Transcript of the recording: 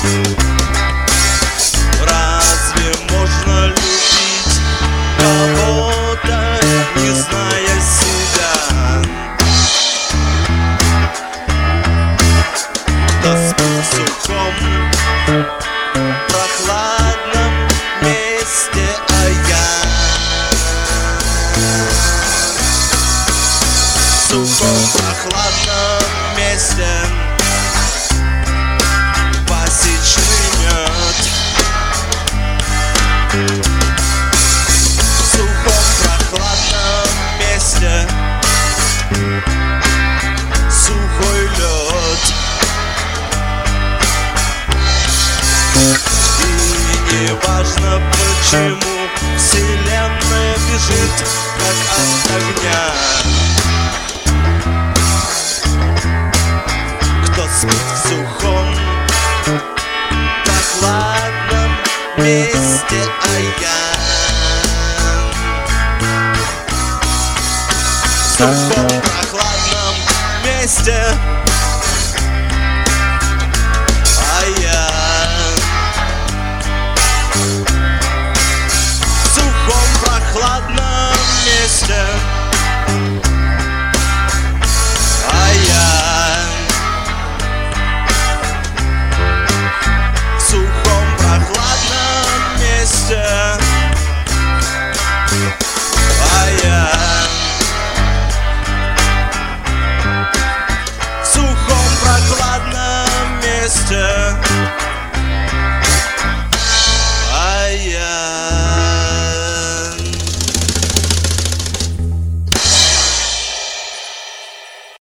Разве можно любить кого-то, не зная себя? Кто спит в сухом, прохладном месте, а я в сухом, прохладном месте. Пасечный мед в сухом, прохладном месте. Сухой лед. И не важно, почему вселенная бежит, как от огня. Кто спит в сухом, прохладном месте, а я в сухом, прохладном месте.